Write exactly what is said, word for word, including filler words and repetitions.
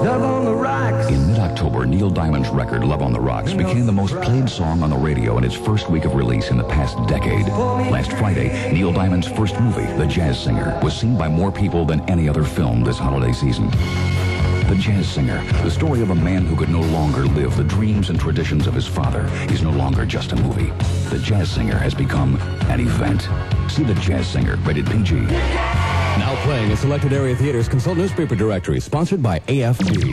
Love on the Rocks. In mid-October, Neil Diamond's record, Love on the Rocks, became the most played song on the radio in its first week of release in the past decade. Last Friday, Neil Diamond's first movie, The Jazz Singer, was seen by more people than any other film this holiday season. The Jazz Singer, the story of a man who could no longer live the dreams and traditions of his father, is no longer just a movie. The Jazz Singer has become an event. See The Jazz Singer, rated P G. Now playing at selected area theaters. Consult newspaper directory. Sponsored by A F G.